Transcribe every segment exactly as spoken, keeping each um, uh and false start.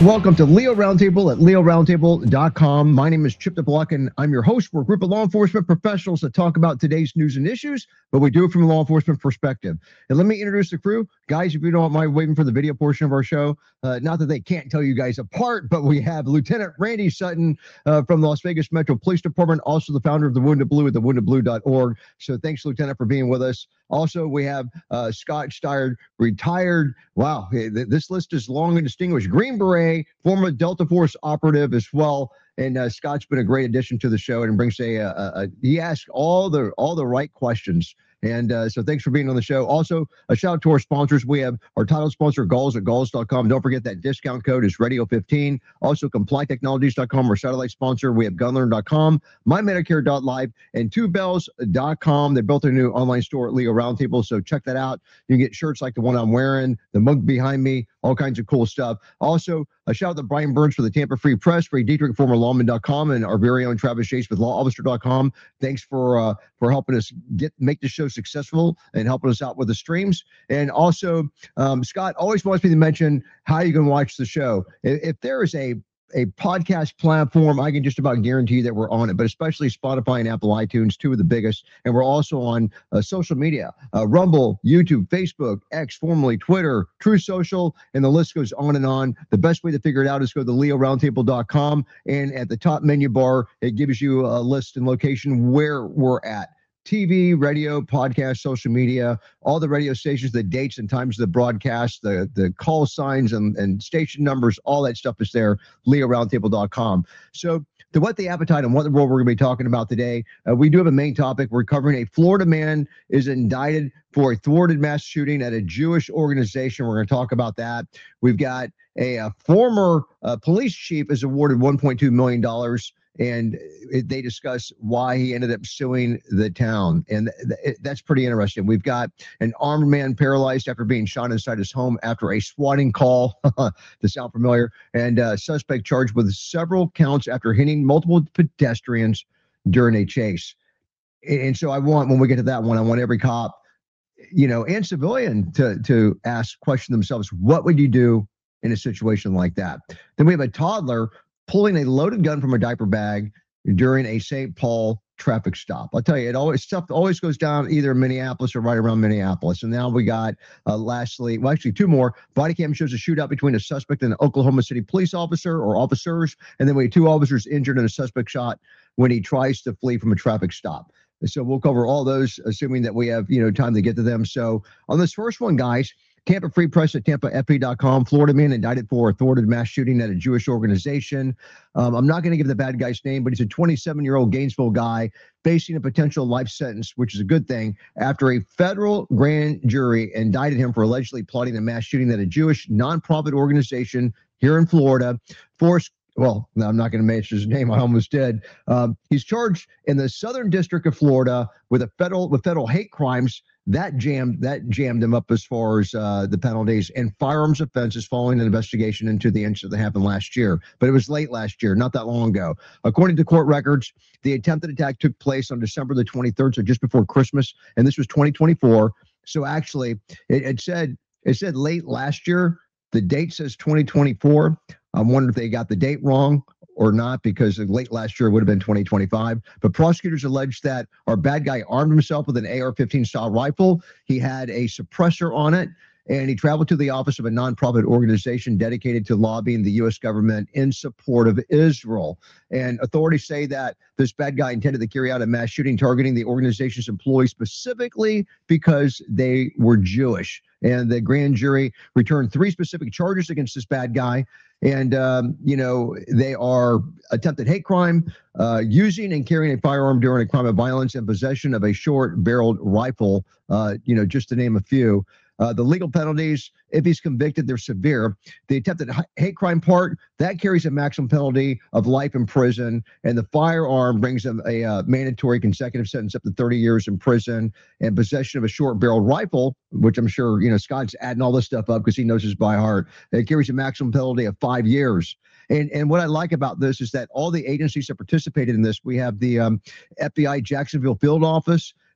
Welcome to Leo Roundtable at leo roundtable dot com. My name is Chip DeBlock, and I'm your host. We're a group of law enforcement professionals that talk about today's news and issues, but we do it from a law enforcement perspective. And let me introduce the crew. Guys, if you don't mind waiting for the video portion of our show, uh, not that they can't tell you guys apart, but we have Lieutenant Randy Sutton uh, from the Las Vegas Metro Police Department, also the founder of the Wounded Blue at the wounded blue dot org. So thanks, Lieutenant, for being with us. Also, we have uh, Scott Steyer, retired. Wow, this list is long and distinguished. Green Beret, former Delta Force operative as well. And uh, Scott's been a great addition to the show and brings a, a, a he asks all the all the right questions. And uh, so thanks for being on the show. Also, a shout out to our sponsors. We have our title sponsor, Galls at Galls dot com. Don't forget that discount code is radio fifteen. Also, comply technologies dot com, our satellite sponsor. We have gun learn dot com, my medicare dot live, and two bells dot com. They built a new online store at Leo Roundtable, so check that out. You can get shirts like the one I'm wearing, the mug behind me, all kinds of cool stuff. Also, a shout out to Brian Burns for the Tampa Free Press, Ray Dietrich, former lawman dot com, and our very own Travis Chase with law officer dot com. Thanks for uh, for helping us get make the show successful and helping us out with the streams. And also, um, Scott always wants me to mention how you can watch the show. If, if there is a a podcast platform, I can just about guarantee that we're on it, but especially Spotify and Apple iTunes, two of the biggest. And we're also on uh, social media, uh, Rumble, YouTube, Facebook, X, formerly Twitter, True Social, and the list goes on and on. The best way to figure it out is go to leo roundtable dot com, and at the top menu bar, it gives you a list and location where we're at. T V, radio, podcast, social media, all the radio stations, the dates and times of the broadcast, the, the call signs and, and station numbers, all that stuff is there, leo roundtable dot com. So to whet the appetite on what the world we're going to be talking about today, uh, we do have a main topic. We're covering a Florida man is indicted for a thwarted mass shooting at a Jewish organization. We're going to talk about that. We've got a, a former uh, police chief is awarded one point two million dollars. And it, they discuss why he ended up suing the town. And th- th- that's pretty interesting. We've got an armed man paralyzed after being shot inside his home after a swatting call, to sound familiar, and uh, suspect charged with several counts after hitting multiple pedestrians during a chase. And, and so I want, when we get to that one, I want every cop, you know, and civilian to, to ask, question themselves, what would you do in a situation like that? Then we have a toddler pulling a loaded gun from a diaper bag during a Saint Paul traffic stop. I'll tell you, it always stuff always goes down either in Minneapolis or right around Minneapolis. And now we got, uh, lastly, well, actually two more. Body cam shows a shootout between a suspect and an Oklahoma City police officer or officers. And then we have two officers injured and a suspect shot when he tries to flee from a traffic stop. So we'll cover all those, assuming that we have, you know, time to get to them. So on this first one, guys, Tampa Free Press at tampa f p dot com. Florida man indicted for a thwarted mass shooting at a Jewish organization. Um, I'm not going to give the bad guy's name, but he's a twenty-seven-year-old Gainesville guy facing a potential life sentence, which is a good thing, after a federal grand jury indicted him for allegedly plotting a mass shooting at a Jewish nonprofit organization here in Florida. Force Well, no, I'm not going to mention his name. I almost did. Um, he's charged in the Southern District of Florida with a federal with federal hate crimes. That jammed that jammed him up as far as uh, the penalties and firearms offenses following an investigation into the incident that happened last year. But it was late last year, not that long ago. According to court records, the attempted attack took place on December the twenty-third, so just before Christmas, and this was twenty twenty-four. So actually, it, it said it said late last year. The date says twenty twenty-four. I'm wondering if they got the date wrong or not, because late last year would have been twenty twenty-five. But prosecutors alleged that our bad guy armed himself with an A R fifteen style rifle. He had a suppressor on it, and he traveled to the office of a nonprofit organization dedicated to lobbying the U S government in support of Israel. And authorities say that this bad guy intended to carry out a mass shooting targeting the organization's employees specifically because they were Jewish. And the grand jury returned three specific charges against this bad guy. And, um, you know, they are attempted hate crime, uh, using and carrying a firearm during a crime of violence, and possession of a short-barreled rifle, uh, you know, just to name a few. Uh, the legal penalties, if he's convicted, they're severe. The attempted hate crime part, that carries a maximum penalty of life in prison, and the firearm brings him a uh, mandatory consecutive sentence up to thirty years in prison, and possession of a short-barreled rifle, which I'm sure, you know, Scott's adding all this stuff up because he knows this by heart. It carries a maximum penalty of five years. And and what I like about this is that all the agencies that participated in this, we have the um, F B I Jacksonville field office,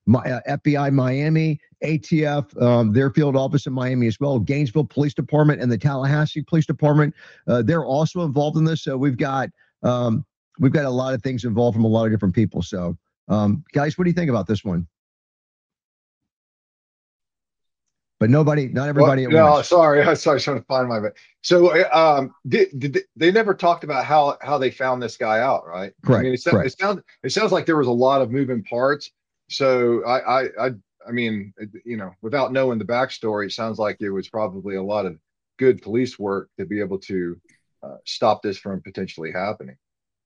My, uh, F B I Miami, A T F, um, their field office in Miami as well, Gainesville Police Department and the Tallahassee Police Department. Uh, they're also involved in this. So we've got um, we've got a lot of things involved from a lot of different people. So um, guys, what do you think about this one? But nobody, not everybody. Well, at no, once. sorry, I was trying to find my. So, um, did, did they, they never talked about how how they found this guy out, right? I Correct. mean, it, sou- Correct. it sounds it sounds like there was a lot of moving parts. So, I I I, I mean, it- you know, without knowing the backstory, it sounds like it was probably a lot of good police work to be able to uh, stop this from potentially happening.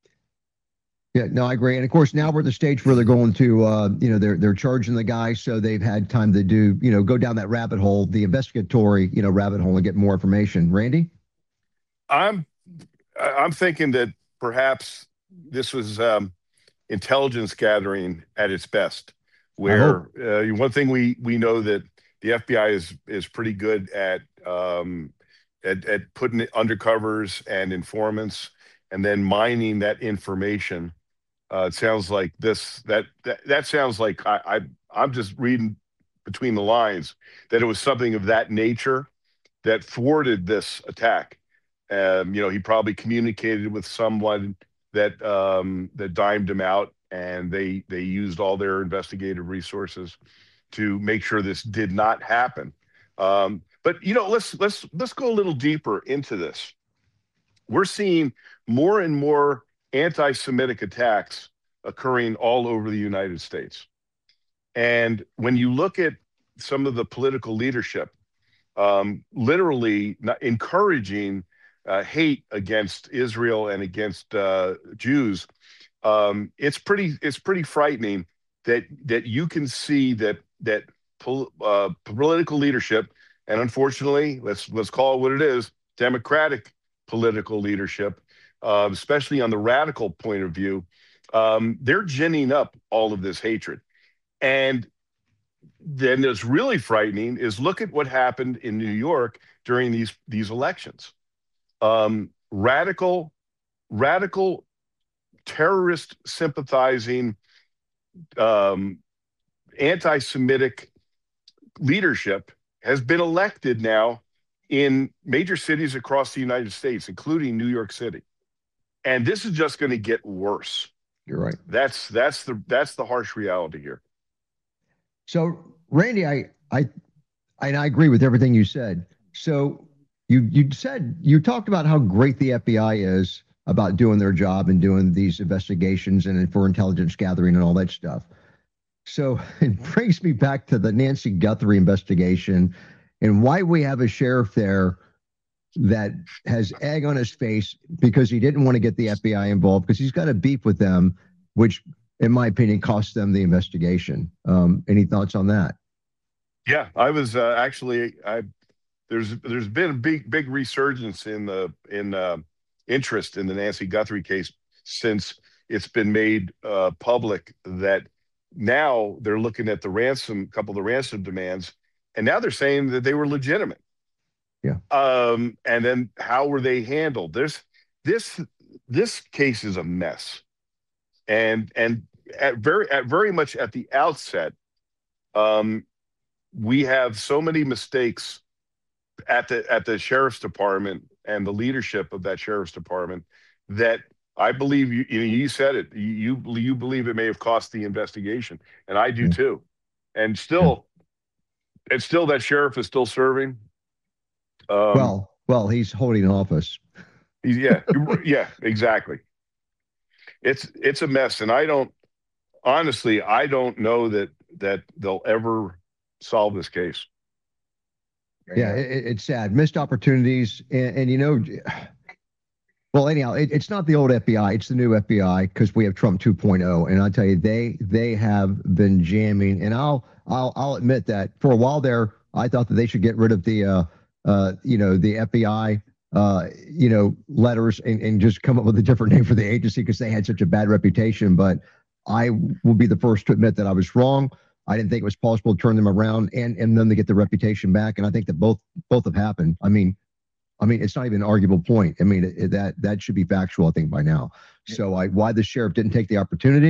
Yeah, no, I agree. And of course, now we're at the stage where they're going to, uh, you know, they're they're charging the guy, so they've had time to do, you know, go down that rabbit hole, the investigatory, you know, rabbit hole, and get more information. Randy? I'm I'm thinking that perhaps this was um, intelligence gathering at its best, I hope. where uh, one thing we we know that the F B I is is pretty good at um, at, at putting undercovers and informants, and then mining that information. Uh, it sounds like this that that, that sounds like I, I I'm just reading between the lines that it was something of that nature that thwarted this attack. Um, you know, he probably communicated with someone that um, that dimed him out, and they they used all their investigative resources to make sure this did not happen. Um, but you know, let's let's let's go a little deeper into this. We're seeing more and more anti-Semitic attacks occurring all over the United States, and when you look at some of the political leadership, um, literally not encouraging uh, hate against Israel and against uh, Jews, um, it's pretty it's pretty frightening that that you can see that that pol- uh, political leadership, and unfortunately, let's let's call it what it is, Democratic political leadership, uh, especially on the radical point of view, um, they're ginning up all of this hatred. And then it's really frightening is look at what happened in New York during these these elections. Um, radical, radical, terrorist sympathizing, um, anti-Semitic leadership has been elected now in major cities across the United States, including New York City. And this is just going to get worse. You're right. That's that's the that's the harsh reality here. So, Randy, I, I, and I agree with everything you said. So, you you said you talked about how great the F B I is about doing their job and doing these investigations and for intelligence gathering and all that stuff. So it brings me back to the Nancy Guthrie investigation and why we have a sheriff there that has egg on his face because he didn't want to get the F B I involved because he's got a beef with them, which in my opinion, cost them the investigation. Um, any thoughts on that? Yeah, I was uh, actually I there's there's been a big big resurgence in the in uh, interest in the Nancy Guthrie case since it's been made uh, public that now they're looking at the ransom, couple of the ransom demands, and now they're saying that they were legitimate. Yeah. Um, and then how were they handled? There's this this case is a mess, and and at very at very much at the outset, um, we have so many mistakes at the at the sheriff's department and the leadership of that sheriff's department that I believe you you, you said it you you believe it may have cost the investigation, and I do Yeah. too, and still, yeah. and still that sheriff is still serving. Um, well, well, he's holding office. He's, yeah, yeah, exactly. It's it's a mess, and I don't honestly I don't know that that they'll ever solve this case. Yeah, it, it's sad. Missed opportunities, and, and you know, well, anyhow, it, it's not the old F B I; it's the new F B I because we have Trump two point oh, and I tell you, they they have been jamming. And I'll I'll I'll admit that for a while there, I thought that they should get rid of the uh uh you know the F B I uh you know letters and, and just come up with a different name for the agency because they had such a bad reputation. But I will be the first to admit that I was wrong. I didn't think it was possible to turn them around and and then to get the reputation back. And I think that both both have happened. I mean, I mean, it's not even an arguable point. I mean, it, that that should be factual, I think, by now. So I why the sheriff didn't take the opportunity,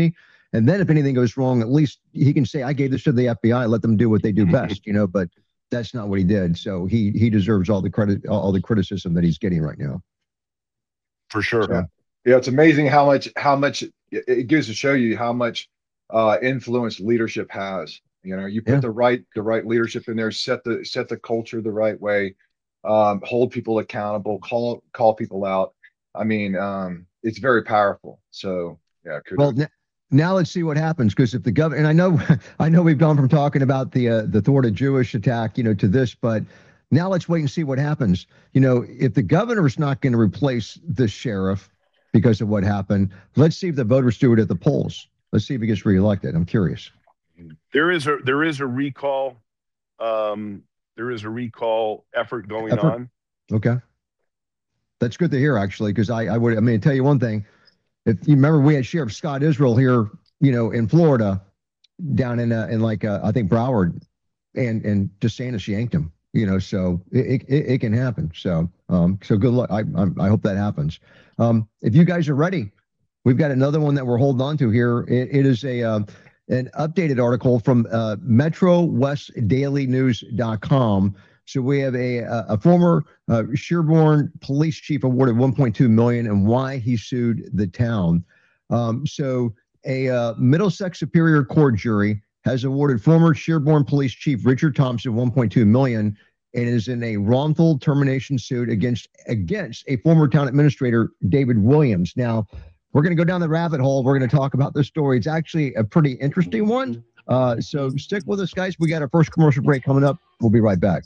And then if anything goes wrong, at least he can say, I gave this to the F B I, let them do what they do best, you know, but that's not what he did. So he he deserves all the credit, all the criticism that he's getting right now. For sure. Yeah, yeah, it's amazing how much how much it, it gives to show you how much uh, influence leadership has. You know, you put Yeah. the right the right leadership in there, set the set the culture the right way, um, hold people accountable, call call people out. I mean, um, it's very powerful. So yeah, kudos. Well, n- now let's see what happens, because if the governor, and I know, I know we've gone from talking about the uh, the thwart a Jewish attack, you know, to this, but now let's wait and see what happens. You know, if the governor is not going to replace the sheriff because of what happened, let's see if the voters do it at the polls. Let's see if he gets reelected. I'm curious. There is a there is a recall. Um, there is a recall effort going Effort? on. Okay, that's good to hear, actually, because I I would I mean tell you one thing. If you remember, we had Sheriff Scott Israel here, you know, in Florida, down in uh, in like uh, I think Broward, and and DeSantis yanked him. You know, so it it, it can happen. So um so good luck. I I, I hope that happens. Um, if you guys are ready, we've got another one that we're holding on to here. It, it is a uh, an updated article from uh, Metro West Daily News dot com. So we have a a, a former uh, Sherborne police chief awarded one point two million dollars and why he sued the town. Um, so a uh, Middlesex Superior Court jury has awarded former Sherborne police chief Richard Thompson one point two million dollars and is in a wrongful termination suit against against a former town administrator, David Williams. Now, we're going to go down the rabbit hole. We're going to talk about this story. It's actually a pretty interesting one. Uh, so stick with us, guys. We got our first commercial break coming up. We'll be right back.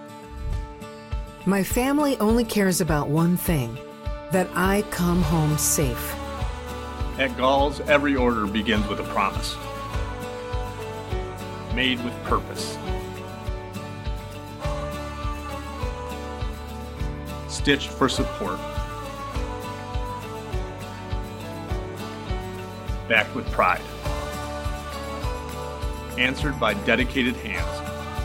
My family only cares about one thing, that I come home safe. At Gall's, every order begins with a promise. Made with purpose. Stitched for support. Backed with pride. Answered by dedicated hands.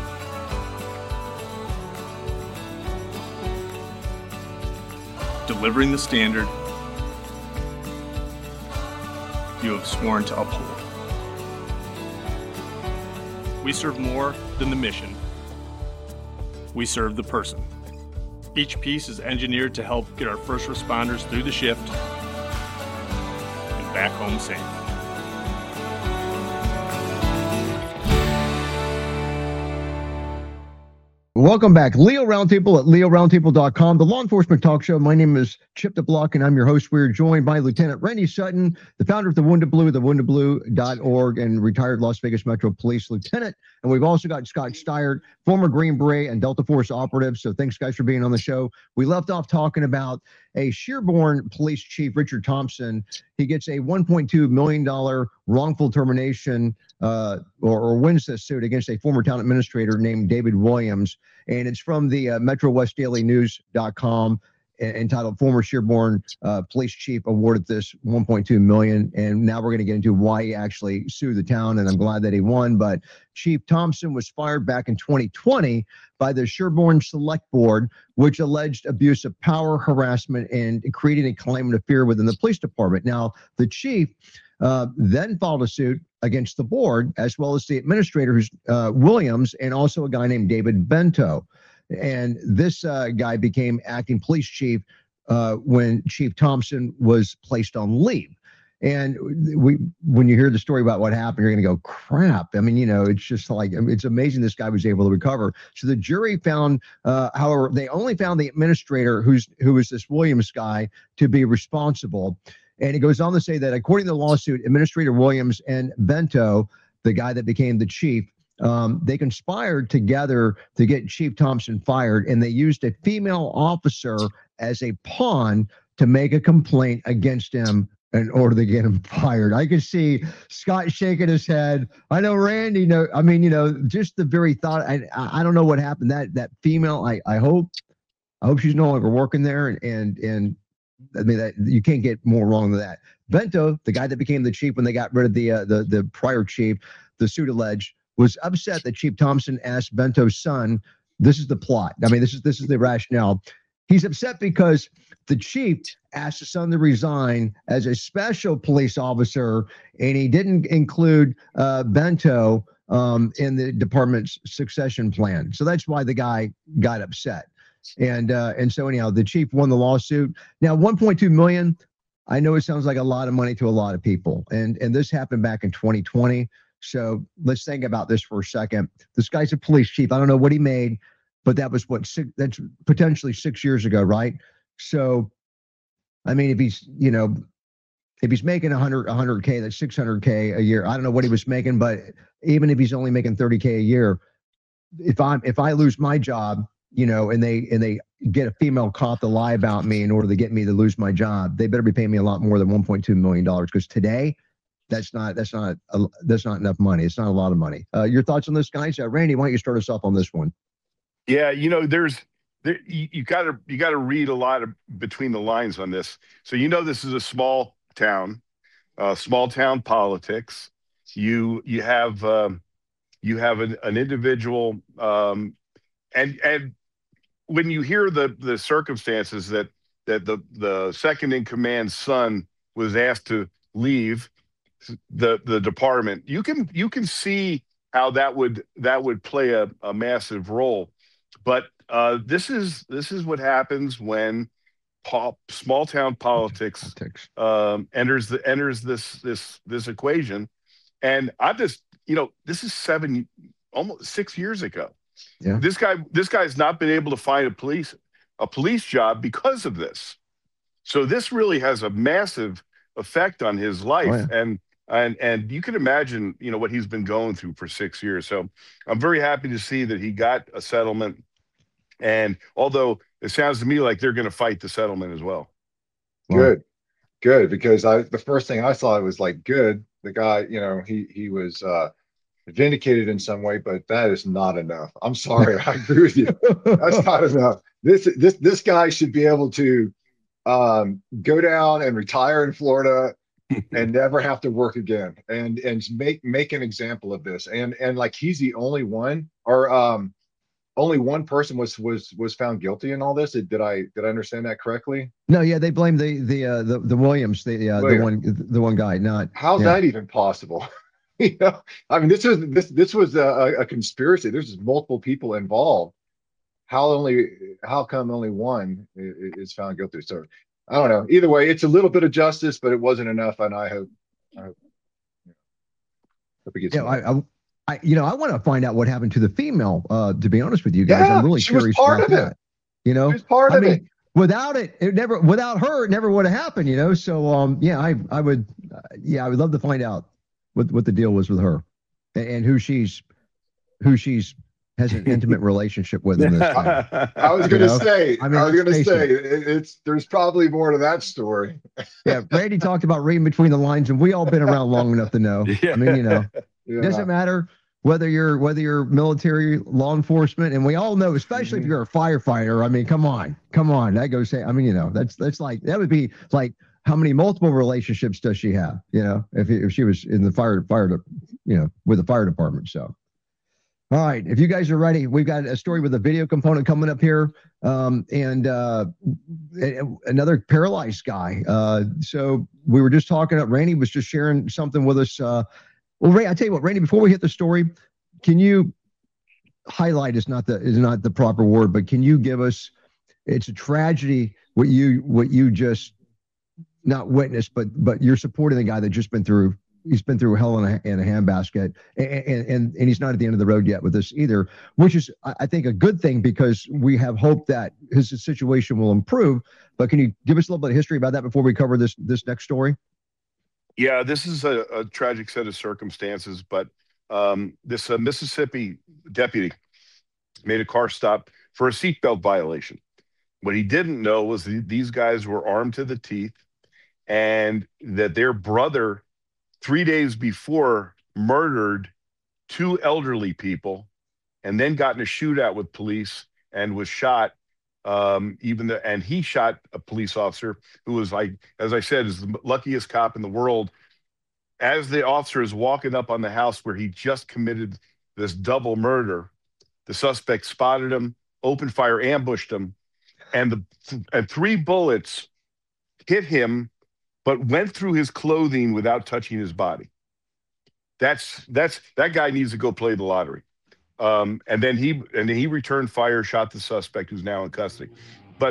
Delivering the standard you have sworn to uphold. We serve more than the mission. We serve the person. Each piece is engineered to help get our first responders through the shift and back home safe. Welcome back. Leo Roundtable at Leo Roundtable dot com, the law enforcement talk show. My name is Chip DeBlock, and I'm your host. We're joined by Lieutenant Randy Sutton, the founder of the Wounded Blue, the wounded blue dot org, and retired Las Vegas Metro Police Lieutenant. And we've also got Scott Steyert, former Green Beret and Delta Force operative. So thanks, guys, for being on the show. We left off talking about a Sherborne police chief, Richard Thompson. He gets a one point two million dollars wrongful termination uh, or, or wins this suit against a former town administrator named David Williams. And it's from the uh, Metro West Daily News dot com, entitled Former Sherborne uh, Police Chief Awarded This one point two million dollars. And now we're going to get into why he actually sued the town, and I'm glad that he won. But Chief Thompson was fired back in twenty twenty by the Sherborne Select Board, which alleged abuse of power, harassment, and creating a climate of fear within the police department. Now, the chief uh, then filed a suit against the board, as well as the administrator, who's uh, Williams, and also a guy named David Bento. And this uh, guy became acting police chief uh, when Chief Thompson was placed on leave. And we, when you hear the story about what happened, you're going to go, crap. I mean, you know, it's just like, I mean, it's amazing this guy was able to recover. So the jury found, uh, however, they only found the administrator, who's who was this Williams guy, to be responsible. And it goes on to say that according to the lawsuit, Administrator Williams and Bento, the guy that became the chief, um, they conspired together to get Chief Thompson fired, and they used a female officer as a pawn to make a complaint against him in order to get him fired. I could see Scott shaking his head. I know Randy. No, I mean, you know, just the very thought. I I don't know what happened. That that female. I I hope I hope she's no longer working there. And and and I mean, that you can't get more wrong than that. Bento, the guy that became the chief when they got rid of the uh, the the prior chief, the suit alleged, was upset that Chief Thompson asked Bento's son. This is the plot. I mean, this is this is the rationale. He's upset because the chief asked his son to resign as a special police officer, and he didn't include uh, Bento um, in the department's succession plan. So that's why the guy got upset. And uh, and so anyhow, the chief won the lawsuit. Now, one point two million. I know it sounds like a lot of money to a lot of people, and and this happened back in twenty twenty. So let's think about this for a second. This guy's a police chief. I don't know what he made, but that was what six, that's potentially six years ago, right? So, I mean, if he's you know, if he's making one hundred, one hundred K, that's six hundred K a year. I don't know what he was making, but even if he's only making thirty K a year, if I'm if I lose my job, you know, and they and they get a female cop to lie about me in order to get me to lose my job, they better be paying me a lot more than one point two million dollars, because today that's not that's not a, that's not enough money. It's not a lot of money. Uh, your thoughts on this, guys? Uh, Randy, why don't you start us off on this one? Yeah, you know, there's there you, you gotta you gotta read a lot of between the lines on this. So you know, this is a small town, uh, small town politics. You you have um, you have an, an individual, um, and and when you hear the the circumstances that that the the second in command's son was asked to leave the the department, you can you can see how that would that would play a, a massive role. But uh, this is this is what happens when pop, small town politics, politics. Um, enters the enters this this this equation. And I just you know this is seven almost six years ago. Yeah. This guy this guy's not been able to find a police a police job because of this. So this really has a massive effect on his life. Oh, yeah. and and and you can imagine, you know, what he's been going through for six years. So I'm very happy to see that he got a settlement. And although it sounds to me like they're going to fight the settlement as well. Good, good, because I the first thing I saw was like, good. The guy, you know, he he was uh, vindicated in some way, but that is not enough. I'm sorry, I agree with you. That's not enough. This this this guy should be able to um, go down and retire in Florida and never have to work again, and and make make an example of this. And and like he's the only one, or um, only one person was was was found guilty in all this. Did I did I understand that correctly? No, yeah, they blame the the uh, the the Williams, the uh, the one the one guy. Not how's yeah. that even possible? You know, I mean, this was this this was a, a conspiracy. There's multiple people involved. How only how come only one is found guilty? So I don't know. Either way, it's a little bit of justice, but it wasn't enough. And I hope, I hope, you know, hope it gets yeah, I, I, I, you know, I want to find out what happened to the female. Uh, to be honest with you guys, yeah, I'm really she curious was part about of that. It. You know, she was part I of mean, it. Without it, it never. Without her, it never would have happened. You know, so um, yeah, I, I would, uh, yeah, I would love to find out what what the deal was with her, and, and who she's, who she's. has an intimate relationship with in this time. I was going to say, I, mean, I was going to say, it. it, it's there's probably more to that story. Yeah, Randy talked about reading between the lines, and we all been around long enough to know. Yeah. I mean, you know, yeah. It doesn't matter whether you're whether you're military, law enforcement, and we all know, especially mm-hmm. if you're a firefighter. I mean, come on, come on, that goes. I mean, you know, that's that's like that would be like how many multiple relationships does she have? You know, if if she was in the fire fire, you know, with the fire department. So. All right, if you guys are ready, we've got a story with a video component coming up here, um, and uh, another paralyzed guy. Uh, so we were just talking. Randy was just sharing something with us. Uh, well, Ray, I tell you what, Randy, before we hit the story, can you highlight? Is not the is not the proper word, but can you give us? It's a tragedy what you what you just not witnessed, but but you're supporting the guy that just been through. He's been through hell in a, in a handbasket, and, and and he's not at the end of the road yet with this either, which is, I think, a good thing because we have hope that his situation will improve. But can you give us a little bit of history about that before we cover this this next story? Yeah, this is a, a tragic set of circumstances, but um, this uh, Mississippi deputy made a car stop for a seatbelt violation. What he didn't know was that these guys were armed to the teeth, and that their brother, three days before, murdered two elderly people and then got in a shootout with police and was shot. Um, even the, and he shot a police officer who was, like, as I said, is the luckiest cop in the world. As the officer is walking up on the house where he just committed this double murder, the suspect spotted him, opened fire, ambushed him, and the and three bullets hit him, but went through his clothing without touching his body. That's that's that guy needs to go play the lottery. Um, and then he and he returned fire, shot the suspect, who's now in custody. But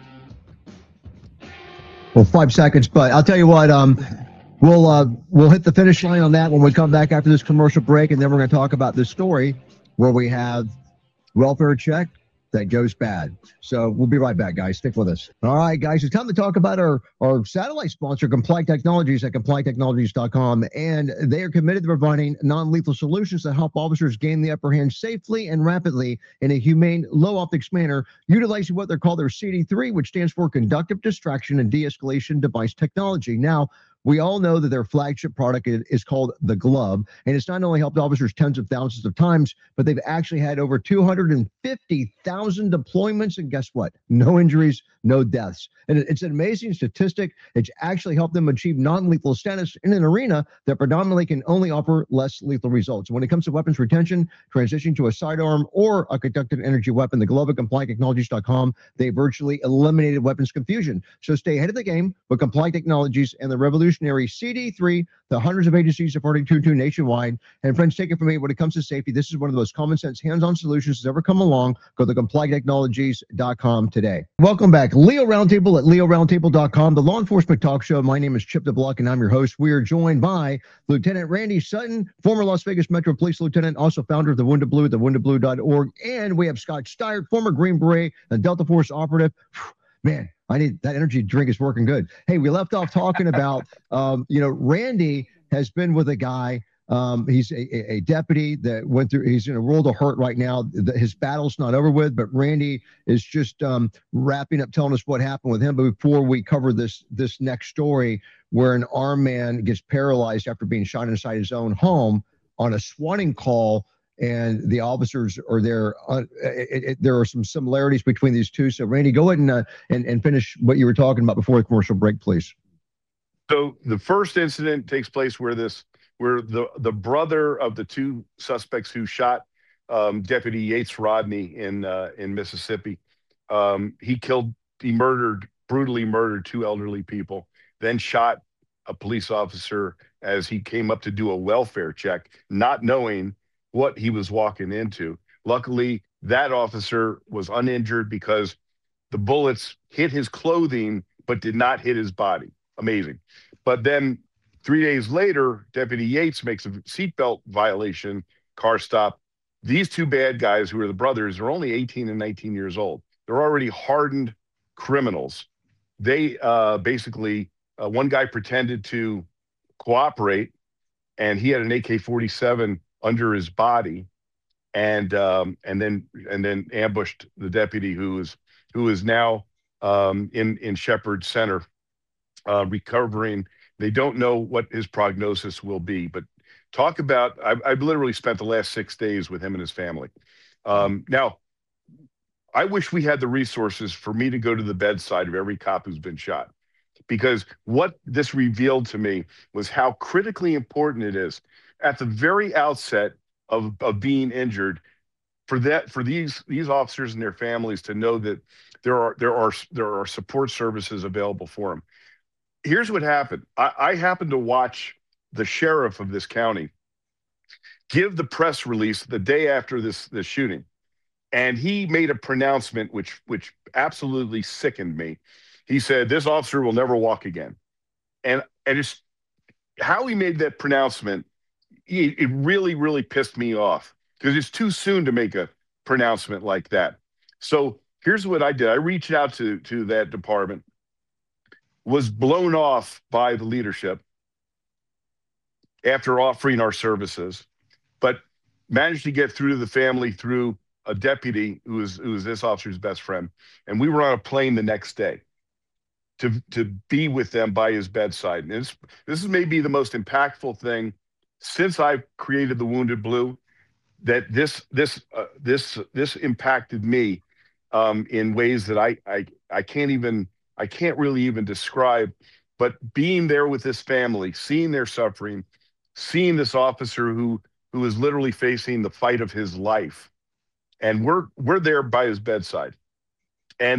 well, five seconds. But I'll tell you what. Um, we'll uh, we'll hit the finish line on that when we come back after this commercial break, and then we're going to talk about this story where we have welfare check that goes bad. So we'll be right back, guys. Stick with us. All right, guys, it's time to talk about our, our satellite sponsor, Comply Technologies at comply technologies dot com. And they are committed to providing non-lethal solutions that help officers gain the upper hand safely and rapidly in a humane, low-optics manner, utilizing what they're called their C D three, which stands for Conductive Distraction and De-escalation Device Technology. Now, we all know that their flagship product is called the Glove, and it's not only helped officers tens of thousands of times, but they've actually had over two hundred fifty thousand deployments, and guess what? No injuries, no deaths. And it's an amazing statistic. It's actually helped them achieve non-lethal status in an arena that predominantly can only offer less lethal results. When it comes to weapons retention, transitioning to a sidearm or a conductive energy weapon, the Glove at comply technologies dot com, they virtually eliminated weapons confusion. So stay ahead of the game with Comply Technologies and the revolutionary C D three, the hundreds of agencies supporting two two nationwide. And friends, take it from me, when it comes to safety, this is one of the most common sense hands-on solutions that's ever come along. Go to comply technologies dot com today. Welcome back. Leo Roundtable at leo roundtable dot com, the law enforcement talk show. My name is Chip DeBluck, and I'm your host. We are joined by Lieutenant Randy Sutton, former Las Vegas Metro Police Lieutenant, also founder of the Wounded Blue, the wounded blue dot org. And we have Scott Steyert, former Green Beret and Delta Force operative. Man, I need that energy drink is working good. Hey, we left off talking about, um, you know, Randy has been with a guy. Um, he's a, a deputy that went through, he's in a world of hurt right now. The, his battle's not over with, but Randy is just um, wrapping up, telling us what happened with him. But before we cover this, this next story where an armed man gets paralyzed after being shot inside his own home on a swatting call, and the officers are there. Uh, it, it, there are some similarities between these two. So Randy, go ahead and, uh, and, and finish what you were talking about before the commercial break, please. So the first incident takes place where this, where the, the brother of the two suspects who shot um, Deputy Yates Rodney in uh, in Mississippi, um, he killed, he murdered, brutally murdered two elderly people, then shot a police officer as he came up to do a welfare check, not knowing what he was walking into. Luckily, that officer was uninjured because the bullets hit his clothing but did not hit his body. Amazing. But then three days later, Deputy Yates makes a seatbelt violation, car stop. These two bad guys, who are the brothers, are only eighteen and nineteen years old. They're already hardened criminals. They uh, basically, uh, one guy pretended to cooperate, and he had an A K forty-seven under his body, and um, and then and then ambushed the deputy, who is who is now um, in in Shepherd Center, uh, recovering. They don't know what his prognosis will be, but talk about, I've, I've literally spent the last six days with him and his family. Um, now, I wish we had the resources for me to go to the bedside of every cop who's been shot, because what this revealed to me was how critically important it is at the very outset of, of being injured for that, for these, these officers and their families to know that there are, there are, there are support services available for them. Here's what happened. I, I happened to watch the sheriff of this county give the press release the day after this, this shooting. And he made a pronouncement which, which absolutely sickened me. He said, "This officer will never walk again." And, and it's how he made that pronouncement. He, it really, really pissed me off, because it's too soon to make a pronouncement like that. So here's what I did. I reached out to, to that department, was blown off by the leadership after offering our services, but managed to get through to the family through a deputy who was, who was this officer's best friend. And we were on a plane the next day to, to be with them by his bedside. And this, this is maybe the most impactful thing since I've created the Wounded Blue, that this, this, uh, this, this impacted me um, in ways that I, I, I can't even, I can't really even describe. But being there with this family, seeing their suffering, seeing this officer who, who is literally facing the fight of his life, and we're, we're there by his bedside. And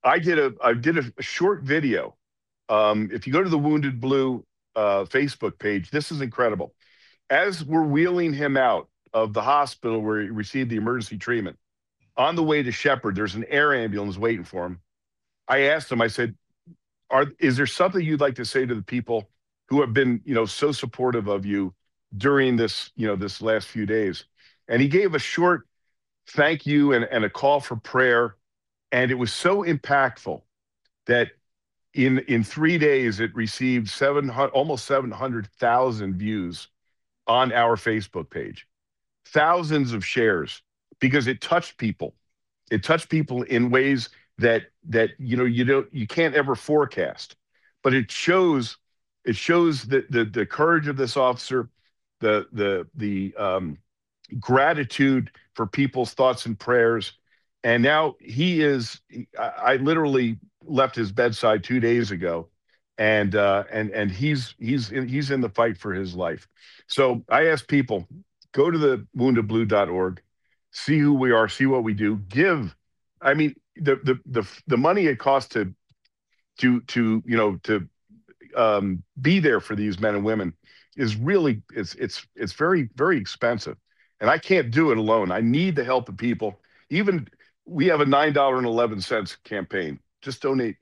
I did a I did a, a short video. Um, if you go to the Wounded Blue uh, Facebook page, this is incredible. As we're wheeling him out of the hospital where he received the emergency treatment, on the way to Shepherd, there's an air ambulance waiting for him. I asked him, I said, Are, is there something you'd like to say to the people who have been, you know, so supportive of you during this, you know, this last few days? And he gave a short thank you and, and a call for prayer. And it was so impactful that in, in three days, it received seven hundred, almost seven hundred thousand views on our Facebook page, thousands of shares, because it touched people. It touched people in ways that, that, you know, you don't, you can't ever forecast, but it shows, it shows the, the, the courage of this officer, the, the, the, um, gratitude for people's thoughts and prayers. And now he is, I, I literally left his bedside two days ago, and, uh, and, and he's, he's, in, he's in the fight for his life. So I ask people, go to the wounded blue dot org, see who we are, see what we do, give. I mean, the, the, the, the money it costs to, to, to, you know, to, um, be there for these men and women is really, it's, it's, it's very, very expensive. And I can't do it alone. I need the help of people. Even we have a nine dollars and eleven cents campaign. Just donate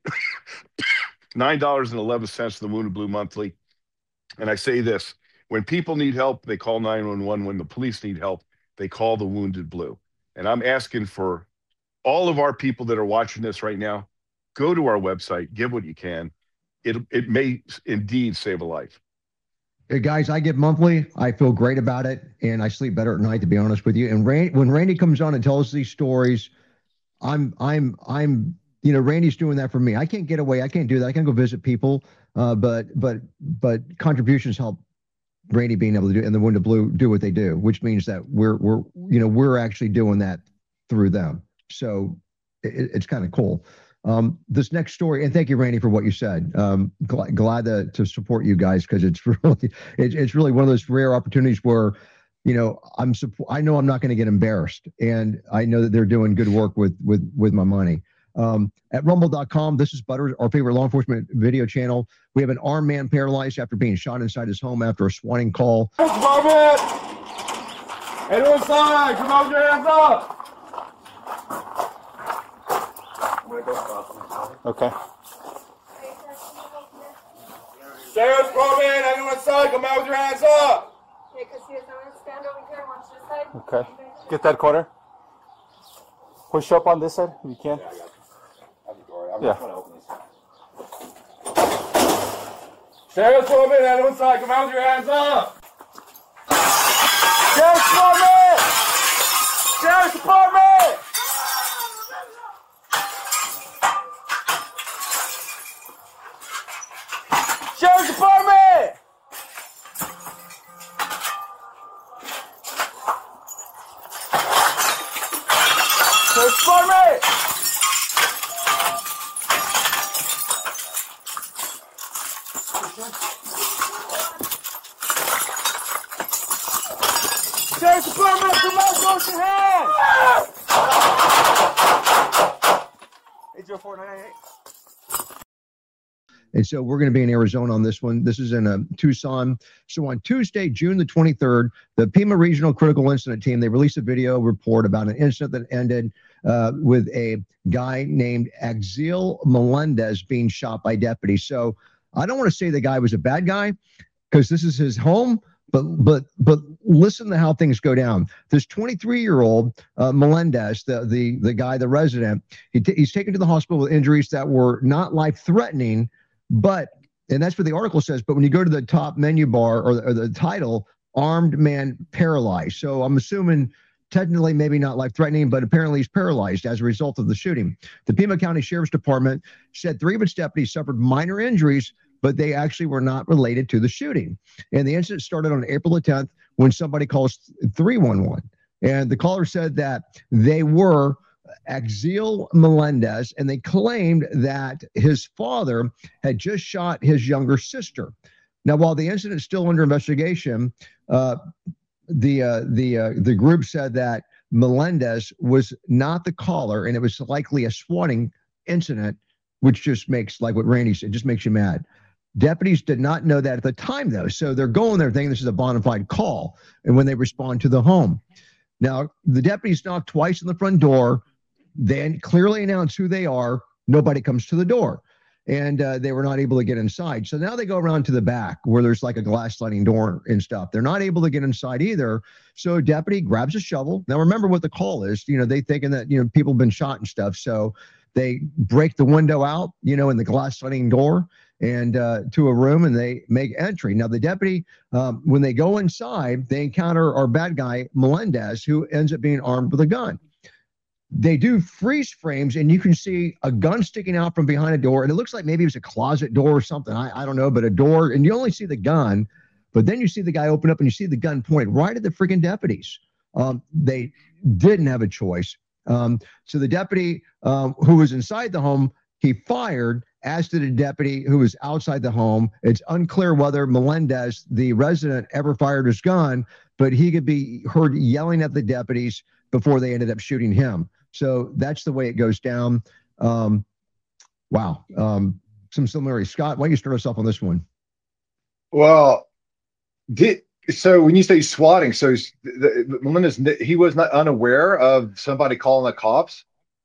nine dollars and eleven cents to the Wounded Blue Monthly. And I say this, when people need help, they call nine one one. When the police need help, they call the Wounded Blue. And I'm asking for all of our people that are watching this right now, go to our website, give what you can. It, it may indeed save a life. Hey guys, I give monthly. I feel great about it, and I sleep better at night, to be honest with you. And Randy, when Randy comes on and tells these stories, I'm, I'm, I'm, you know, Randy's doing that for me. I can't get away. I can't do that. I can't go visit people, uh, but, but, but contributions help Randy being able to do, and the Wounded Blue do what they do, which means that we're, we're, you know, we're actually doing that through them. So it, it's kind of cool. Um, this next story, and thank you, Randy, for what you said. Um, glad, glad to, to support you guys, because it's really, it, it's really one of those rare opportunities where, you know, I'm, I know I'm not going to get embarrassed, and I know that they're doing good work with, with, with my money. Um, at rumble dot com, this is Butter, our favorite law enforcement video channel. We have an armed man paralyzed after being shot inside his home after a swatting call. Anyone inside, come on, your hands up. Okay. Sheriff's Department, anyone inside, come out with your hands up. Okay, because he doesn't stand over here, watch this side. Okay. Get that corner. Push up on this side if you can. Yeah, I got you. I'm the door. I'm yeah. Trying to open this. Sheriff's Department, anyone inside, come out with your hands up. Sheriff's Department! Sheriff's Department! Sheriff's Department! Sheriff's Department! Sheriff's Department, come on, wash your hands! eight zero four nine nine eight. And so we're going to be in Arizona on this one. This is in uh, Tucson. So on Tuesday, June the twenty-third, the Pima Regional Critical Incident Team, they released a video report about an incident that ended uh, with a guy named Axiel Melendez being shot by deputies. So I don't want to say the guy was a bad guy, because this is his home, but but but listen to how things go down. This twenty-three-year-old uh, Melendez, the, the, the guy, the resident, he t- he's taken to the hospital with injuries that were not life-threatening, but, and that's what the article says, but when you go to the top menu bar, or the, or the title, armed man paralyzed. So I'm assuming technically maybe not life-threatening, but apparently he's paralyzed as a result of the shooting. The Pima County Sheriff's Department said three of its deputies suffered minor injuries, but they actually were not related to the shooting. And the incident started on April the tenth when somebody calls three one one. And the caller said that they were Axiel Melendez, and they claimed that his father had just shot his younger sister. Now, while the incident is still under investigation, uh, the uh, the uh, the group said that Melendez was not the caller, and it was likely a swatting incident, which just makes, like what Randy said, just makes you mad. Deputies did not know that at the time, though. So they're going there thinking this is a bona fide call. And when they respond to the home. Now, the deputies knock twice on the front door. They clearly announce who they are. Nobody comes to the door. And uh, they were not able to get inside. So now they go around to the back where there's like a glass sliding door and stuff. They're not able to get inside either. So a deputy grabs a shovel. Now, remember what the call is. You know, they thinking that, you know, people have been shot and stuff. So they break the window out, you know, in the glass sliding door and uh, to a room, and they make entry. Now, the deputy, um, when they go inside, they encounter our bad guy, Melendez, who ends up being armed with a gun. They do freeze frames, and you can see a gun sticking out from behind a door, and it looks like maybe it was a closet door or something. I, I don't know, but a door, and you only see the gun, but then you see the guy open up, and you see the gun pointed right at the freaking deputies. Um, they didn't have a choice. Um, so the deputy um, who was inside the home, he fired, as did a deputy who was outside the home. It's unclear whether Melendez, the resident, ever fired his gun, but he could be heard yelling at the deputies before they ended up shooting him. So that's the way it goes down. Um, wow. Um, some similarities. Scott, why don't you start us off on this one? Well, did so when you say swatting, so the, the, Melendez, he was not unaware of somebody calling the cops?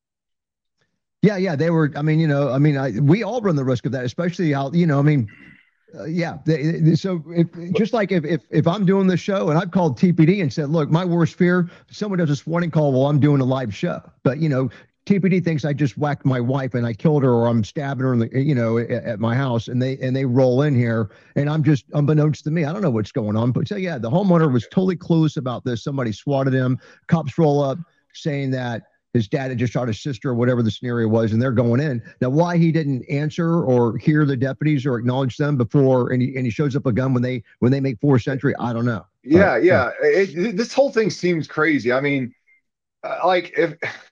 Yeah, yeah, they were. I mean, you know, I mean, I, we all run the risk of that, especially how, you know, I mean, uh, yeah. They, they, so if, just like if, if if I'm doing the show and I've called T P D and said, look, my worst fear, someone does a swatting call while I'm doing a live show. But, you know, T P D thinks I just whacked my wife and I killed her, or I'm stabbing her in the, you know, at, at my house, and they and they roll in here, and I'm just, unbeknownst to me, I don't know what's going on. But so yeah, the homeowner was totally clueless about this. Somebody swatted him. Cops roll up saying that his dad had just shot his sister, or whatever the scenario was, and they're going in. Now, why he didn't answer or hear the deputies or acknowledge them before, and he, and he shows up a gun when they when they make forced entry, I don't know. Yeah, but, yeah. It, it, this whole thing seems crazy. I mean, uh, like if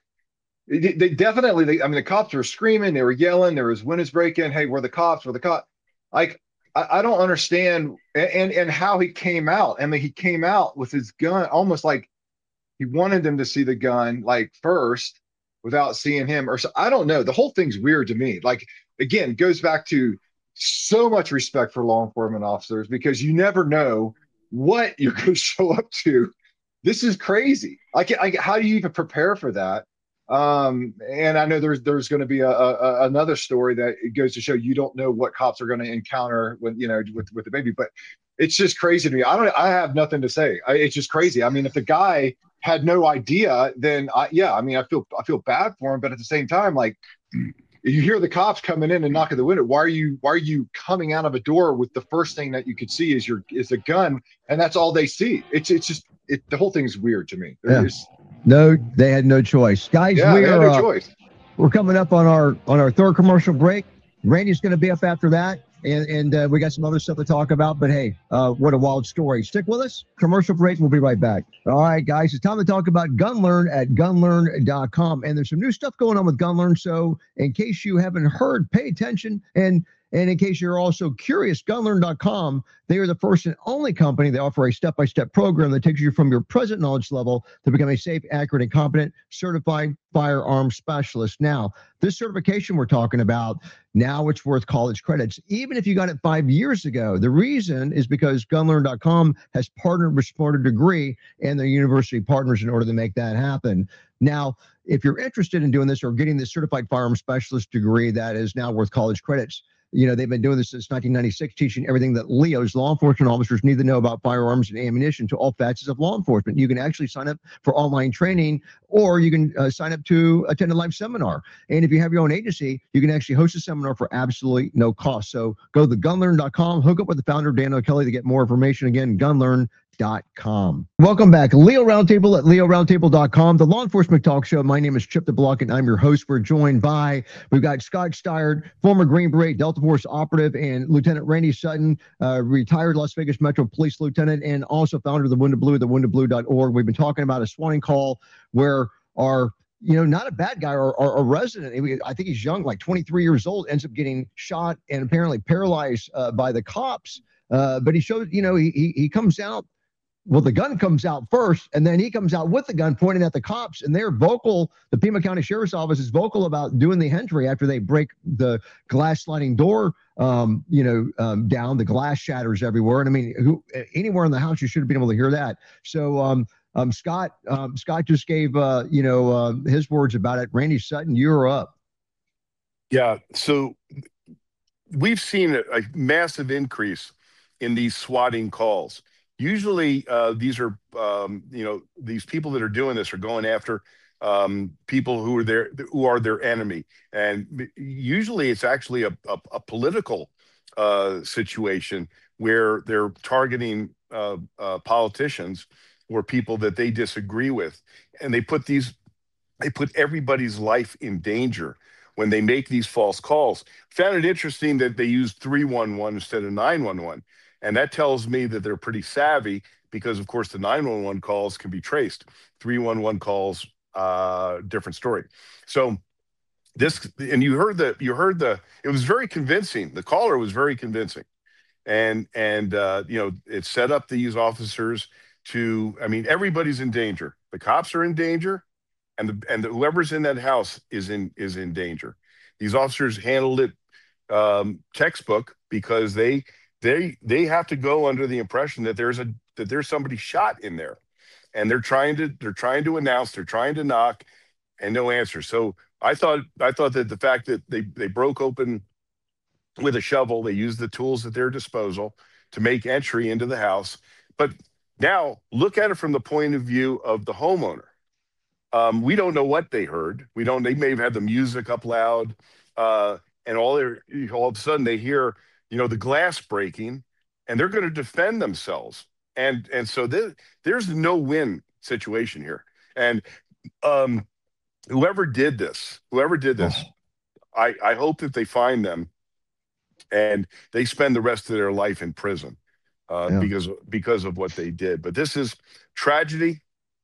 they, they definitely, they, I mean, the cops were screaming, they were yelling, there was windows breaking. Hey, we're the cops, we're the cops. Like, I, I don't understand, and, and and how he came out. I mean, he came out with his gun, almost like he wanted them to see the gun like first without seeing him, or so. I don't know. The whole thing's weird to me. Like, again, goes back to so much respect for law enforcement officers, because you never know what you're going to show up to. This is crazy. Like, like, how do you even prepare for that? Um, and I know there's there's going to be a, a another story that it goes to show you don't know what cops are going to encounter when, you know, with with the baby. But it's just crazy to me. I don't. I have nothing to say. I, it's just crazy. I mean, if the guy had no idea, then I, yeah, I mean, I feel I feel bad for him. But at the same time, like, you hear the cops coming in and knocking the window. Why are you Why are you coming out of a door with the first thing that you could see is your is a gun, and that's all they see? It's it's just it. The whole thing's weird to me. Yeah. No, they had no choice, guys. Yeah, we they are, had no uh, choice. We're coming up on our on our third commercial break. Randy's going to be up after that, and and uh, we got some other stuff to talk about. But hey, uh, what a wild story! Stick with us. Commercial break. We'll be right back. All right, guys, it's time to talk about GunLearn at gun learn dot com, and there's some new stuff going on with GunLearn. So in case you haven't heard, pay attention. And And in case you're also curious, gun learn dot com, they are the first and only company that offer a step-by-step program that takes you from your present knowledge level to become a safe, accurate, and competent certified firearms specialist. Now, this certification we're talking about, now it's worth college credits, even if you got it five years ago. The reason is because gun learn dot com has partnered with Smarter Degree and their university partners in order to make that happen. Now, if you're interested in doing this or getting this certified firearms specialist degree that is now worth college credits, you know, they've been doing this since nineteen ninety-six, teaching everything that L E Os, law enforcement officers, need to know about firearms and ammunition to all facets of law enforcement. You can actually sign up for online training, or you can uh, sign up to attend a live seminar. And if you have your own agency, you can actually host a seminar for absolutely no cost. So go to gun learn dot com, hook up with the founder, Dan O'Kelly, to get more information. Again, gun learn dot com. Welcome back. Leo Roundtable at leo roundtable dot com, the law enforcement talk show. My name is Chip DeBlock, and I'm your host. We're joined by, we've got Scott Stiard, former Green Beret, Delta Force operative, and Lieutenant Randy Sutton, uh, retired Las Vegas Metro Police Lieutenant, and also founder of the Wounded Blue, the wounded blue dot org. We've been talking about a swatting call where our, you know, not a bad guy, or, or a resident, I think he's young, like twenty-three years old, ends up getting shot and apparently paralyzed uh, by the cops. Uh, but he showed, you know, he, he, he comes out Well, the gun comes out first, and then he comes out with the gun pointing at the cops, and they're vocal. The Pima County Sheriff's Office is vocal about doing the entry after they break the glass sliding door, um, you know, um, down. The glass shatters everywhere, and I mean, who anywhere in the house you should have been able to hear that. So, um, um, Scott, um, Scott just gave uh, you know uh, his words about it. Randy Sutton, you're up. Yeah, so we've seen a, a massive increase in these swatting calls. Usually, uh, these are, um, you know, these people that are doing this are going after um, people who are their who are their enemy, and usually it's actually a, a, a political uh, situation where they're targeting uh, uh, politicians or people that they disagree with, and they put these, they put everybody's life in danger when they make these false calls. Found it interesting that they used three one one instead of nine one one. And that tells me that they're pretty savvy because, of course, the nine one one calls can be traced. three one one calls, uh, different story. So this, and you heard the, you heard the, it was very convincing. The caller was very convincing. And, and uh, you know, it set up these officers to, I mean, everybody's in danger. The cops are in danger, and the, and the, whoever's in that house is in, is in danger. These officers handled it um, textbook because they, They they have to go under the impression that there's a that there's somebody shot in there, and they're trying to they're trying to announce, they're trying to knock, and no answer. So I thought I thought that the fact that they they broke open with a shovel, they used the tools at their disposal to make entry into the house. But now look at it from the point of view of the homeowner. Um, we don't know what they heard. We don't. They may have had the music up loud, uh, and all they all of a sudden they hear, you know, the glass breaking, and they're going to defend themselves. And and so there, there's no win situation here. And um, whoever did this, whoever did this, oh. I, I hope that they find them and they spend the rest of their life in prison uh, yeah. because because of what they did. But this is tragedy.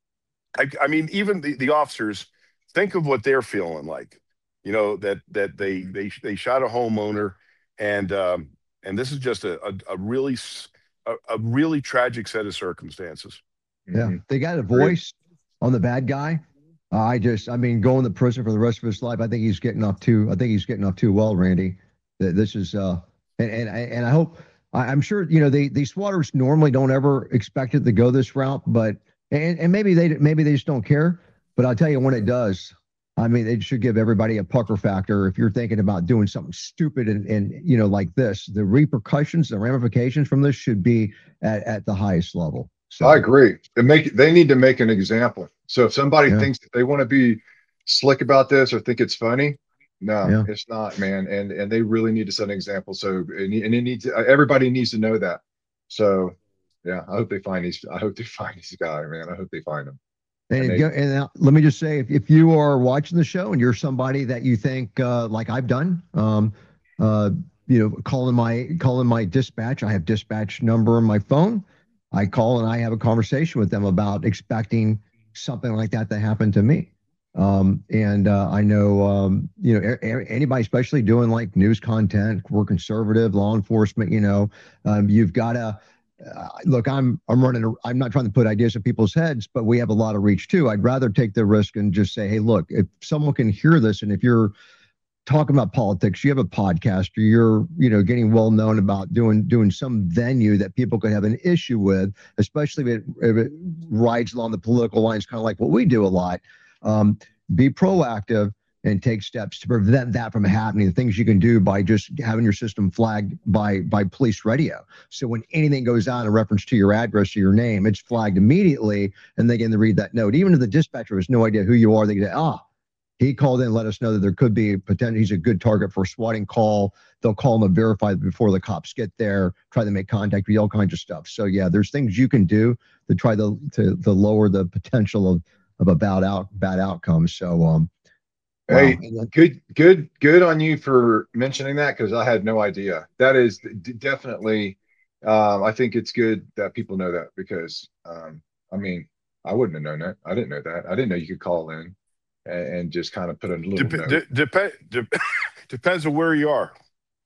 I, I mean, even the, the officers, think of what they're feeling like. You know, that that they they they shot a homeowner. And um, and this is just a, a, a really a, a really tragic set of circumstances. Yeah, mm-hmm. They got a voice on the bad guy. Uh, I just, I mean, going to prison for the rest of his life. I think he's getting off too. I think he's getting off too well, Randy. This is, uh, and and I and I hope. I, I'm sure you know they these swatters normally don't ever expect it to go this route, but and and maybe they maybe they just don't care. But I'll tell you when it does. I mean, it should give everybody a pucker factor. If you're thinking about doing something stupid and, and you know, like this, the repercussions, the ramifications from this should be at, at the highest level. So I agree. They make they need to make an example. So if somebody yeah. thinks that they want to be slick about this or think it's funny, no, yeah. it's not, man. And and they really need to set an example. So and, and it needs everybody needs to know that. So yeah, I hope they find these. I hope they find this guy, man. I hope they find him. And, and, they, and uh, let me just say, if, if you are watching the show and you're somebody that you think, uh, like I've done, um, uh, you know, calling my calling my dispatch, I have dispatch number on my phone. I call and I have a conversation with them about expecting something like that to happen to me. Um, and uh, I know, um, you know, a, a, anybody, especially doing like news content, we're conservative, law enforcement, you know, um, you've got to. Uh, look, I'm I'm running. A, I'm not trying to put ideas in people's heads, but we have a lot of reach too. I'd rather take the risk and just say, hey, look, if someone can hear this, and if you're talking about politics, you have a podcast, or you're you know getting well known about doing doing some venue that people could have an issue with, especially if it, if it rides along the political lines, kind of like what we do a lot. Um, be proactive and take steps to prevent that from happening. The things you can do by just having your system flagged by by police radio. So when anything goes out in reference to your address or your name, it's flagged immediately, and they can read that note. Even if the dispatcher has no idea who you are, they can say, ah, he called in and let us know that there could be potential. He's a good target for a swatting call. They'll call him and verify before the cops get there, try to make contact with you, all kinds of stuff. So yeah, there's things you can do to try to to, to lower the potential of of a bad out bad outcome. So um. Hey, wow. good, good, good on you for mentioning that, because I had no idea. That is d- definitely, um, I think it's good that people know that, because, um, I mean, I wouldn't have known that. I didn't know that. I didn't know you could call in and, and just kind of put a little Dep- note. de- dep- de- depends on where you are.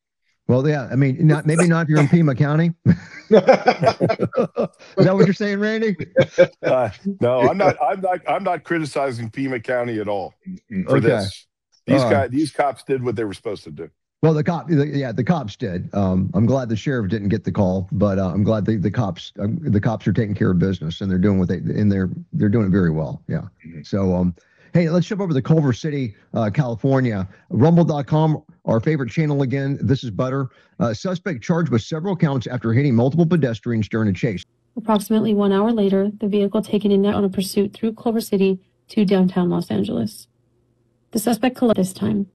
Well, yeah, I mean, not maybe not if you're in Pima County. Is that what you're saying, Randy? Uh, no, I'm not. I'm not. I'm not criticizing Pima County at all for Okay. this. These All guys, right. these cops did what they were supposed to do. Well, the cop, the, yeah, the cops did. Um, I'm glad the sheriff didn't get the call, but uh, I'm glad the the cops, um, the cops are taking care of business and they're doing what they and they're they're doing it very well. Yeah. Mm-hmm. So, um, hey, let's jump over to Culver City, uh, California. Rumble dot com, our favorite channel again. This is Butter. Uh, suspect charged with several counts after hitting multiple pedestrians during a chase. Approximately one hour later, the vehicle taken in net on a pursuit through Culver City to downtown Los Angeles. The suspect collected this time.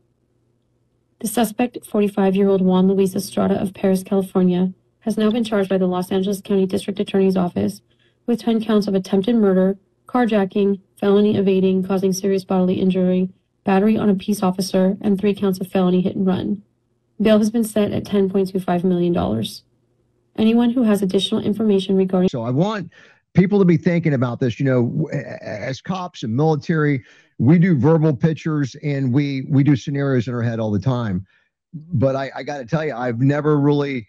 The suspect, forty-five-year-old Juan Luis Estrada of Perris, California, has now been charged by the Los Angeles County District Attorney's Office with ten counts of attempted murder, carjacking, felony evading, causing serious bodily injury, battery on a peace officer, and three counts of felony hit and run. Bail has been set at ten point two five million dollars. Anyone who has additional information regarding... So I want people to be thinking about this. You know, as cops and military, we do verbal pictures and we we do scenarios in our head all the time. But I, I got to tell you, I've never really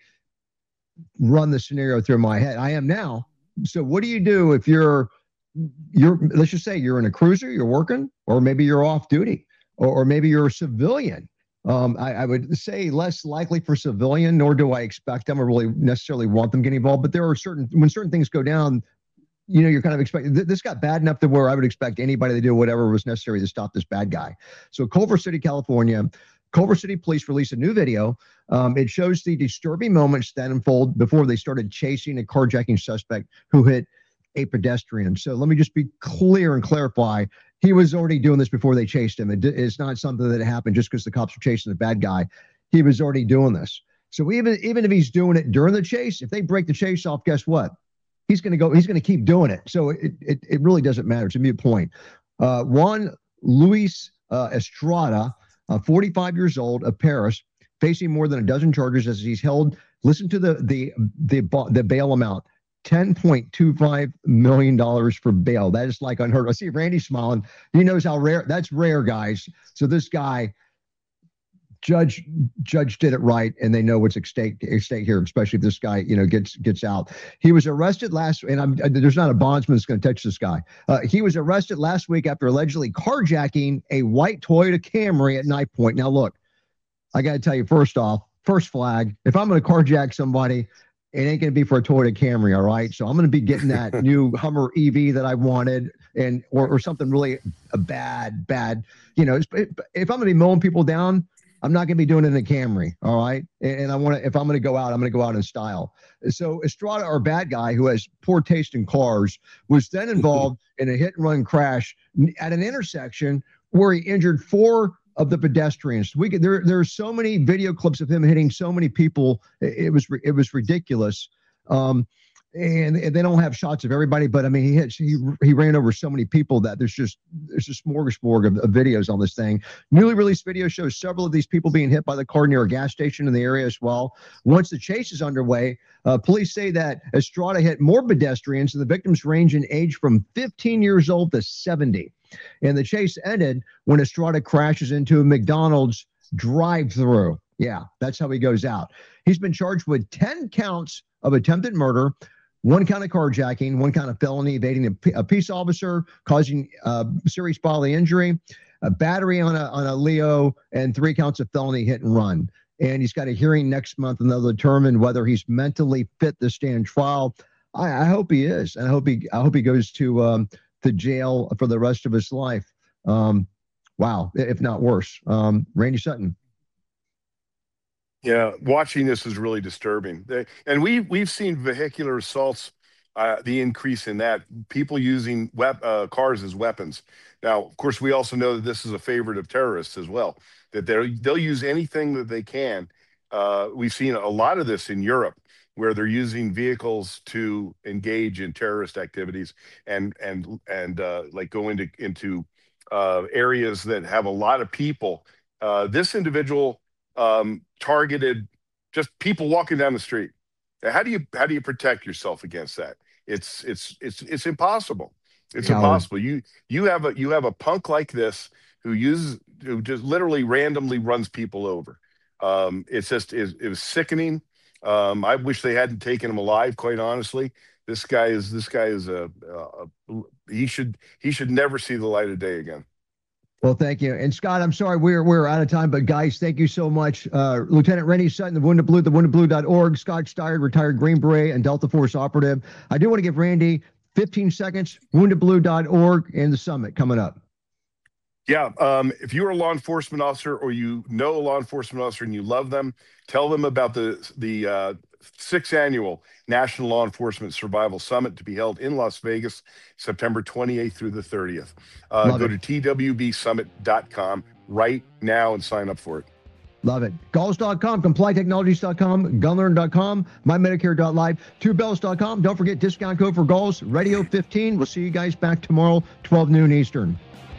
run the scenario through my head. I am now. So what do you do if you're, you're let's just say you're in a cruiser, you're working, or maybe you're off duty, or, or maybe you're a civilian? Um, I, I would say less likely for civilian, nor do I expect them or really necessarily want them getting involved. But there are certain, when certain things go down, you know, you're kind of expecting, th- this got bad enough to where I would expect anybody to do whatever was necessary to stop this bad guy. So Culver City, California, Culver City police released a new video. Um, it shows the disturbing moments that unfold before they started chasing a carjacking suspect who hit a pedestrian. So let me just be clear and clarify. He was already doing this before they chased him. It, it's not something that happened just because the cops were chasing the bad guy. He was already doing this. So even, even if he's doing it during the chase, if they break the chase off, guess what? He's going to go, he's going to keep doing it. So it, it, it really doesn't matter. It's a moot point. Uh, Juan Luis uh, Estrada, uh, forty-five years old, of Perris, facing more than a dozen charges as he's held, listen to the, the, the, the bail amount, ten point two five million dollars for bail. That is like unheard of. I see Randy smiling. He knows how rare, that's rare, guys. So this guy, Judge Judge did it right, and they know what's at stake, at stake here, especially if this guy, you know, gets gets out. He was arrested last, and I'm, there's not a bondsman that's going to touch this guy. Uh, he was arrested last week after allegedly carjacking a white Toyota Camry at Knife Point. Now, look, I got to tell you, first off, first flag, if I'm going to carjack somebody, it ain't going to be for a Toyota Camry, all right? So I'm going to be getting that new Hummer E V that I wanted, and or, or something really a bad, bad, you know, if I'm going to be mowing people down, I'm not going to be doing it in a Camry, all right? And, and I want to, if I'm going to go out, I'm going to go out in style. So Estrada, our bad guy who has poor taste in cars, was then involved in a hit and run crash at an intersection where he injured four of the pedestrians. We could, there, there are so many video clips of him hitting so many people. It, it was, it was ridiculous. Um, and, and they don't have shots of everybody, but I mean, he hit, he, he ran over so many people that there's just, there's a smorgasbord of, of videos on this thing. Newly released video shows several of these people being hit by the car near a gas station in the area as well. Once the chase is underway, uh, police say that Estrada hit more pedestrians, and the victims range in age from fifteen years old to seventy. And the chase ended when Estrada crashes into a McDonald's drive-through. Yeah, that's how he goes out. He's been charged with ten counts of attempted murder, one count of carjacking, one count of felony evading a, a peace officer, causing uh, serious bodily injury, a battery on a on a Leo, and three counts of felony hit and run. And he's got a hearing next month, and they'll determine whether he's mentally fit to stand trial. I, I hope he is, and I hope he I hope he goes to um, to jail for the rest of his life. Um, wow, if not worse. Um, Randy Sutton. Yeah, watching this is really disturbing. They, and we we've seen vehicular assaults, uh, the increase in that, people using wep- uh, cars as weapons. Now, of course, we also know that this is a favorite of terrorists as well, that they're, they'll use anything that they can. Uh, we've seen a lot of this in Europe, where they're using vehicles to engage in terrorist activities and and and uh, like go into into uh, areas that have a lot of people. Uh, this individual um, targeted just people walking down the street. Now, how do you how do you protect yourself against that? It's it's it's it's impossible. It's Howard. impossible. You you have a you have a punk like this who uses who just literally randomly runs people over. Um, it's just it, it was sickening. Um, I wish they hadn't taken him alive. Quite honestly, this guy is this guy is a, a, a he should he should never see the light of day again. Well, thank you. And Scott, I'm sorry we're we're out of time, but guys, thank you so much. Uh, Lieutenant Rennie Sutton, the Wounded Blue, the wounded blue dot org, Scott Steyer, retired Green Beret and Delta Force operative. I do want to give Randy fifteen seconds, wounded blue dot org and the summit coming up. Yeah, um, if you're a law enforcement officer or you know a law enforcement officer and you love them, tell them about the the uh, sixth annual National Law Enforcement Survival Summit to be held in Las Vegas, September twenty-eighth through the thirtieth. Uh, go it. to T W B summit dot com right now and sign up for it. Love it. Galls dot com, comply technologies dot com, gunlearn dot com, my medicare dot live, two bells dot com. Don't forget discount code for Galls, radio fifteen. We'll see you guys back tomorrow, twelve noon Eastern.